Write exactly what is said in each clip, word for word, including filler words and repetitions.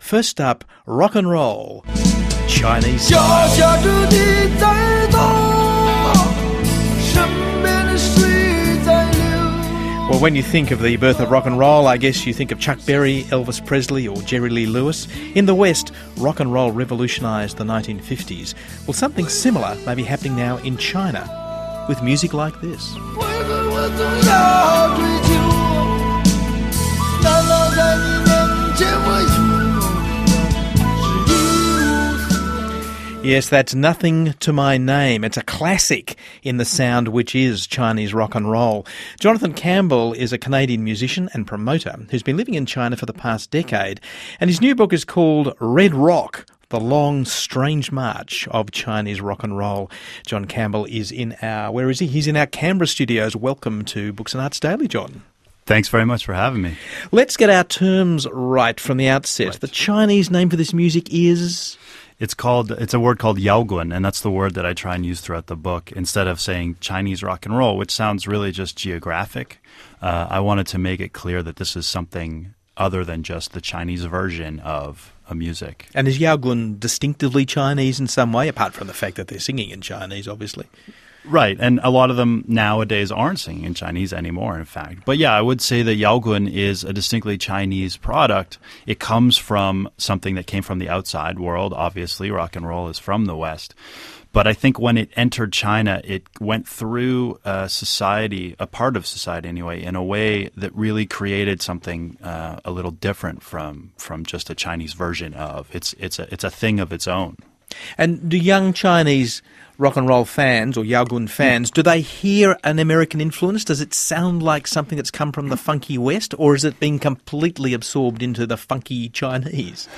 First up, rock and roll. Chinese. 小小土地在动，身边的水在流。 Well, when you think of the birth of rock and roll, I guess you think of Chuck Berry, Elvis Presley or Jerry Lee Lewis. In the West, rock and roll revolutionised the nineteen fifties. Well, something similar may be happening now in China, with music like this. 为何我总要追求？难道在你面前我永远是一无所？ Yes, that's Nothing to My Name. It's a classic in the sound which is Chinese rock and roll. Jonathan Campbell is a Canadian musician and promoter who's been living in China for the past decade, and his new book is called Red Rock: The Long, Strange March of Chinese Rock and Roll. John Campbell is in our, where is he? He's in our Canberra studios. Welcome to Books and Arts Daily, John. Thanks very much for having me. Let's get our terms right from the outset. Right. The Chinese name for this music is... It's called. It's a word called yaoguan, and that's the word that I try and use throughout the book. Instead of saying Chinese rock and roll, which sounds really just geographic, uh, I wanted to make it clear that this is something other than just the Chinese version of a music. And is yaoguan distinctively Chinese in some way, apart from the fact that they're singing in Chinese, obviously? Right, and a lot of them nowadays aren't singing in Chinese anymore, in fact. But yeah, I would say that yaoguan is a distinctly Chinese product. It comes from something that came from the outside world. Obviously, rock and roll is from the West. But I think when it entered China, it went through uh, society, a part of society anyway, in a way that really created something uh, a little different from from just a Chinese version of. It's it's a it's a thing of its own. And do young Chinese rock and roll fans or yaoguan fans, do they hear an American influence? Does it sound like something that's come from the funky West, or is it being completely absorbed into the funky Chinese?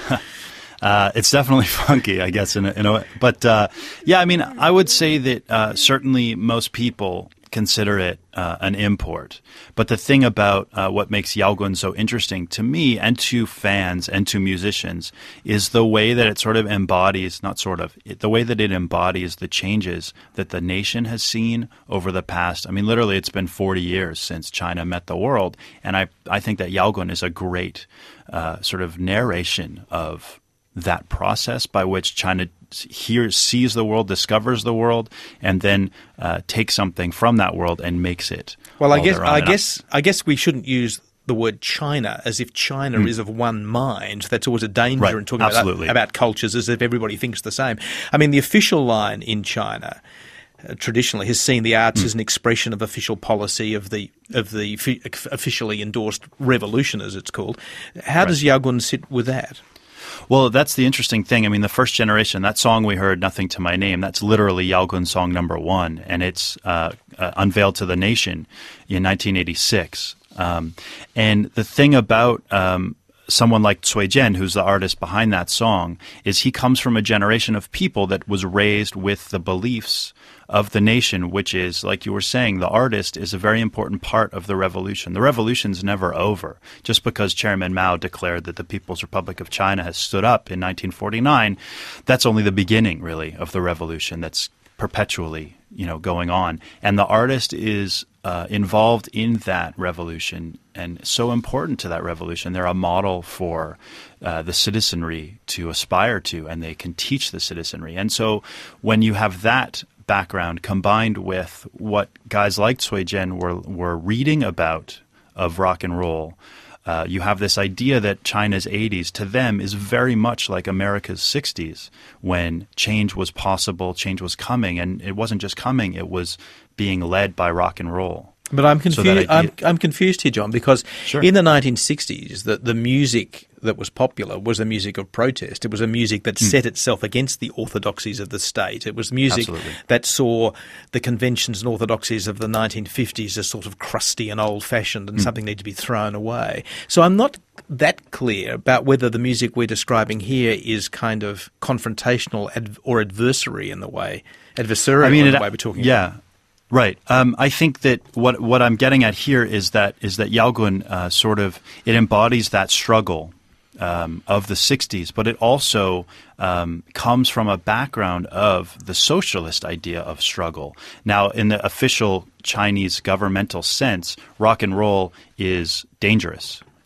Uh, it's definitely funky, I guess, in a, in a way. But, uh, yeah, I mean, I would say that uh, certainly most people consider it uh, an import. But the thing about uh, what makes yaoguan so interesting to me and to fans and to musicians is the way that it sort of embodies, not sort of, it, the way that it embodies the changes that the nation has seen over the past. I mean, literally, it's been forty years since China met the world. And I, I think that yaoguan is a great uh, sort of narration of that process by which China hears, sees the world, discovers the world, and then uh, takes something from that world and makes it. Well, I guess I guess I guess we shouldn't use the word China as if China mm. is of one mind. That's always a danger right. in talking Absolutely. about, about cultures, as if everybody thinks the same. I mean, the official line in China uh, traditionally has seen the arts mm. as an expression of official policy of the of the f- officially endorsed revolution, as it's called. How right. does yaoguan sit with that? Well, that's the interesting thing. I mean, the first generation, that song we heard, Nothing to My Name, that's literally yaoguan song number one, and it's uh, uh, unveiled to the nation in nineteen eighty-six. Um, and the thing about um, someone like Cui Jian, who's the artist behind that song, is he comes from a generation of people that was raised with the beliefs of the nation, which is, like you were saying, the artist is a very important part of the revolution. The revolution's never over. Just because Chairman Mao declared that the People's Republic of China has stood up in nineteen forty-nine, that's only the beginning, really, of the revolution that's perpetually, you know, going on. And the artist is uh, involved in that revolution and so important to that revolution. They're a model for uh, the citizenry to aspire to, and they can teach the citizenry. And so when you have that background combined with what guys like Cui Jian were were reading about of rock and roll, uh, you have this idea that China's eighties to them is very much like America's sixties, when change was possible, change was coming, and it wasn't just coming, it was being led by rock and roll. But I'm confused. So I'm, I'm confused here, John, because sure. in the nineteen sixties, the, the music that was popular was a music of protest. It was a music that mm. set itself against the orthodoxies of the state. It was music Absolutely. that saw the conventions and orthodoxies of the nineteen fifties as sort of crusty and old-fashioned and mm. something needed to be thrown away. So I'm not that clear about whether the music we're describing here is kind of confrontational ad- or adversary in the way, adversarial I mean, in it, the way we're talking yeah. about. Right. Um, I think that what what I'm getting at here is that is that yaoguan uh, sort of it embodies that struggle um, of the sixties, but it also um, comes from a background of the socialist idea of struggle. Now, in the official Chinese governmental sense, rock and roll is dangerous.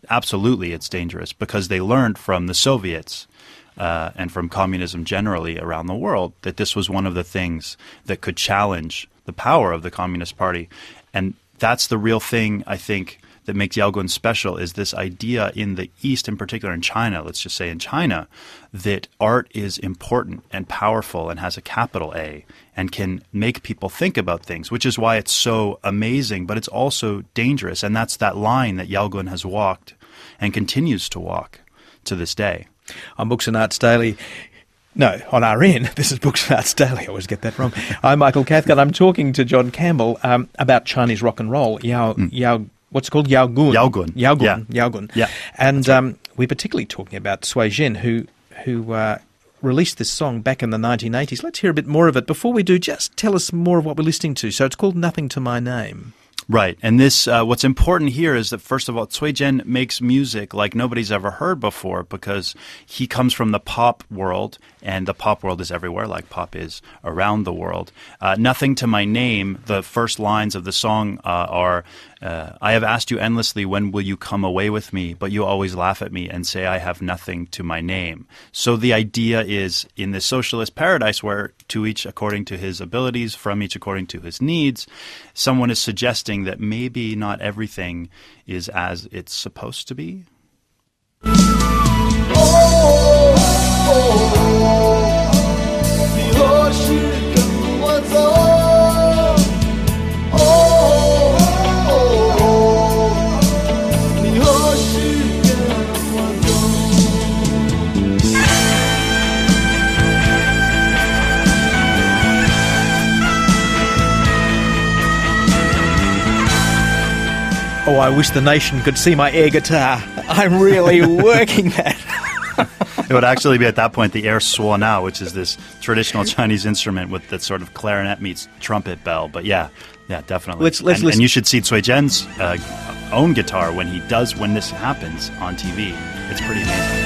absolutely it's dangerous because they learned from the Soviets uh, and from communism generally around the world that this was one of the things that could challenge the power of the Communist Party. And that's the real thing, I think, that makes Yaogun special, is this idea in the East, in particular in China, let's just say in China, that art is important and powerful and has a capital A and can make people think about things, which is why it's so amazing, but it's also dangerous. And that's that line that Yaogun has walked and continues to walk to this day. On Books and Arts Daily, no, on R N, this is Books and Arts Daily, I always get that wrong. I'm Michael Cathcart. I'm talking to John Campbell um, about Chinese rock and roll. Yao, mm. Yao, what's it called? Yaogun. Yaogun. Yaogun. Yeah. Yaogun. Yeah. And right. um, we're particularly talking about Cui Zhen, who, who uh, released this song back in the nineteen eighties. Let's hear a bit more of it. Before we do, just tell us more of what we're listening to. So it's called Nothing to My Name. Right. And this, uh, what's important here is that, first of all, Cui Zhen makes music like nobody's ever heard before because he comes from the pop world, and the pop world is everywhere, like pop is around the world. Uh, Nothing to My Name, the first lines of the song uh, are, uh, I have asked you endlessly, when will you come away with me? But you always laugh at me and say I have nothing to my name. So the idea is, in this socialist paradise where to each according to his abilities, from each according to his needs, someone is suggesting that maybe not everything is as it's supposed to be. Oh, I wish the nation could see my air guitar. I'm really working that. It would actually be at that point the air suona, which is this traditional Chinese instrument with that sort of clarinet meets trumpet bell. But yeah, yeah, definitely. Let's, let's and, listen. and you should see Cui Zhen's uh, own guitar when he does, when this happens on T V. It's pretty amazing.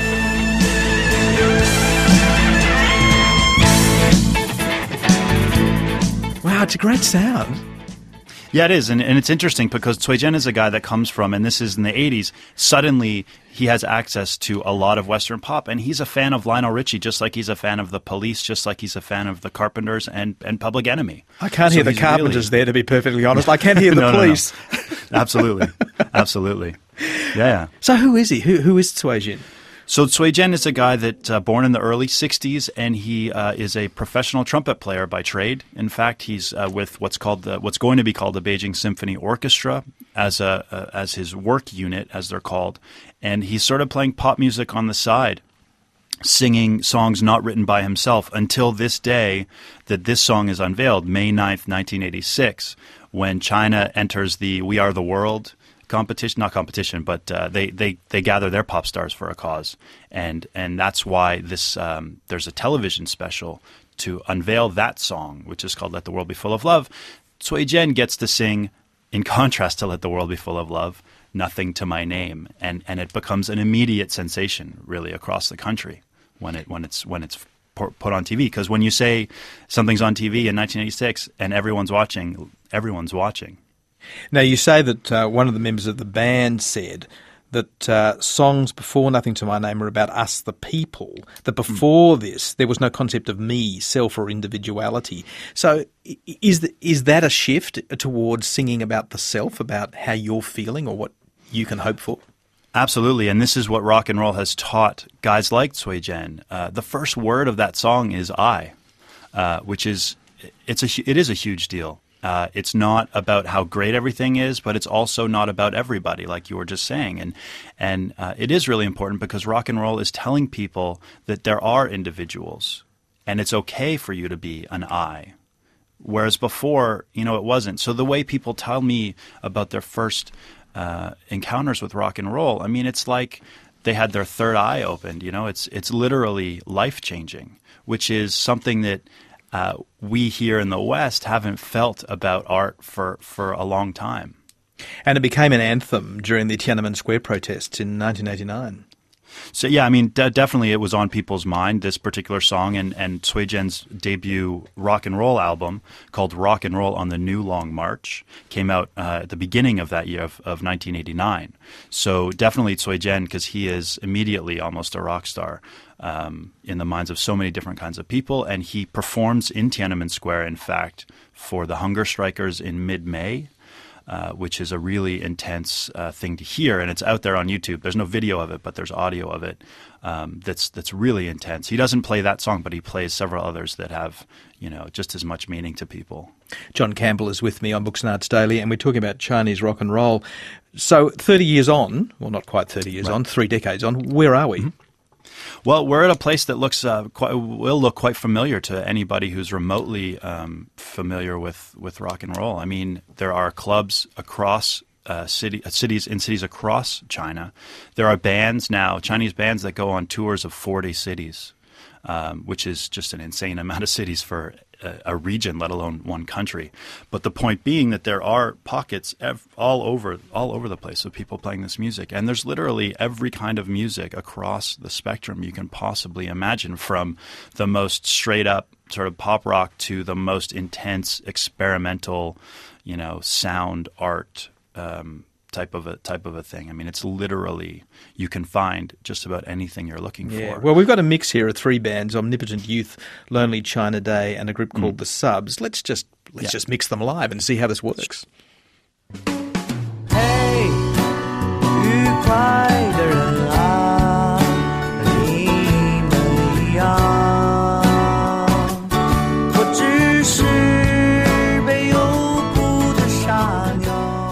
Wow, it's a great sound. Yeah, it is, and, and it's interesting because Cui Zhen is a guy that comes from, and this is in the eighties, suddenly he has access to a lot of Western pop, and he's a fan of Lionel Richie, just like he's a fan of The Police, just like he's a fan of The Carpenters and, and Public Enemy. I can't so hear The Carpenters really... there, to be perfectly honest. I can hear The no, Police. No, no. Absolutely. Absolutely. Yeah, yeah. So who is he? Who Who is Cui Zhen? So Cui Zhen is a guy that uh, born in the early sixties, and he uh, is a professional trumpet player by trade. In fact, he's uh, with what's called the, what's going to be called the Beijing Symphony Orchestra as a uh, as his work unit, as they're called, and he's sort of playing pop music on the side, singing songs not written by himself until this day that this song is unveiled, May ninth, nineteen eighty-six, when China enters the We Are the World competition, not competition, but uh, they, they, they gather their pop stars for a cause. And and that's why this um, there's a television special to unveil that song, which is called Let the World Be Full of Love. Cui Zhen gets to sing, in contrast to Let the World Be Full of Love, Nothing to My Name. And, and it becomes an immediate sensation, really, across the country when it when it's when it's put on T V. Because when you say something's on T V in nineteen eighty-six and everyone's watching, everyone's watching. Now, you say that uh, one of the members of the band said that uh, songs before Nothing to My Name are about us, the people, that before mm. this there was no concept of me, self or individuality. So is, the, is that a shift towards singing about the self, about how you're feeling or what you can hope for? Absolutely, and this is what rock and roll has taught guys like Cui Zhen. Uh, the first word of that song is I, uh, which is it's a, it is a huge deal. Uh, it's not about how great everything is, but it's also not about everybody, like you were just saying. And and uh, it is really important because rock and roll is telling people that there are individuals, and it's okay for you to be an I. Whereas before, you know, it wasn't. So the way people tell me about their first uh, encounters with rock and roll, I mean, it's like they had their third eye opened. You know, it's it's literally life changing, which is something that Uh, we here in the West haven't felt about art for, for a long time. And it became an anthem during the Tiananmen Square protests in nineteen eighty-nine. So yeah, I mean, de- definitely it was on people's mind, this particular song, and, and Cui Jian's debut rock and roll album called Rock and Roll on the New Long March came out uh, at the beginning of that year of, of nineteen eighty-nine. So definitely Cui Jian, because he is immediately almost a rock star um, in the minds of so many different kinds of people, and he performs in Tiananmen Square, in fact, for the hunger strikers in mid-May. Uh, which is a really intense uh, thing to hear, and it's out there on YouTube. There's no video of it, but there's audio of it. Um, that's that's really intense. He doesn't play that song, but he plays several others that have, you know, just as much meaning to people. John Campbell is with me on Books and Arts Daily, and we're talking about Chinese rock and roll. So, thirty years on, well, not quite thirty years right. on, three decades on. Where are we? Mm-hmm. Well, we're at a place that looks uh, quite, will look quite familiar to anybody who's remotely um, familiar with, with rock and roll. I mean, there are clubs across uh, city, uh, cities in cities across China. There are bands now, Chinese bands that go on tours of forty cities, um, which is just an insane amount of cities for a, a region, let alone one country. But the point being that there are pockets ev- all over all over the place of people playing this music. And there's literally every kind of music across the spectrum you can possibly imagine, from the most straight up sort of pop rock to the most intense experimental, you know, sound art um type of a type of a thing. I mean, it's literally, you can find just about anything you're looking yeah. for. Well, we've got a mix here of three bands: Omnipotent Youth, Lonely China Day, and a group called mm. The Subs. Let's just let's yeah. just mix them live and see how this works. Hey, 愉快的人啊，和你们一样，我只是被诱捕的傻鸟。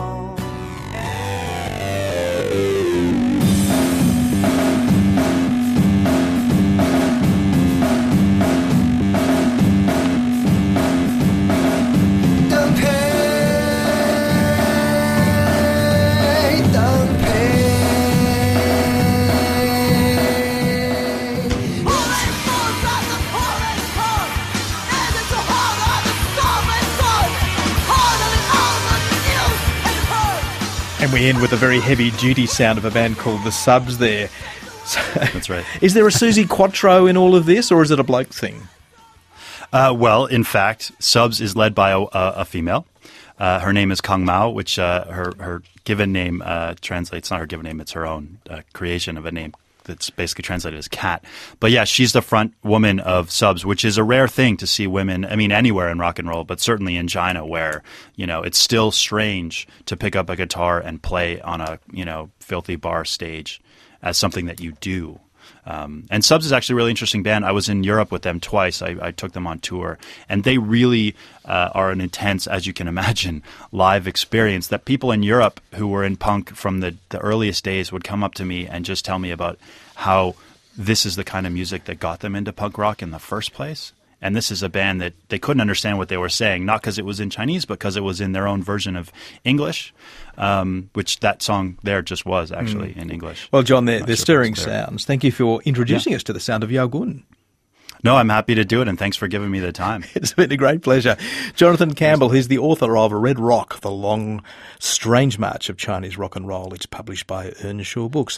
And we end with a very heavy-duty sound of a band called The Subs there. So, that's right. Is there a Susie Quattro in all of this, or is it a bloke thing? Uh, well, in fact, Subs is led by a, a, a female. Uh, her name is Kang Mao, which uh, her, her given name uh, translates, not her given name, it's her own uh, creation of a name that's basically translated as cat. But yeah, she's the front woman of Subs, which is a rare thing to see women, I mean, anywhere in rock and roll, but certainly in China, where, you know, it's still strange to pick up a guitar and play on a, you know, filthy bar stage as something that you do. Um, and Subs is actually a really interesting band. I was in Europe with them twice. I, I took them on tour, and they really uh, are an intense, as you can imagine, live experience that people in Europe who were in punk from the, the earliest days would come up to me and just tell me about how this is the kind of music that got them into punk rock in the first place. And this is a band that they couldn't understand what they were saying, not because it was in Chinese, but because it was in their own version of English, um, which that song there just was actually mm. in English. Well, John, they're, they're sure stirring sounds. Thank you for introducing yeah. us to the sound of Yao Gun. No, I'm happy to do it, and thanks for giving me the time. It's been a great pleasure. Jonathan Campbell, he's the author of Red Rock, The Long, Strange March of Chinese Rock and Roll. It's published by Earnshaw Books.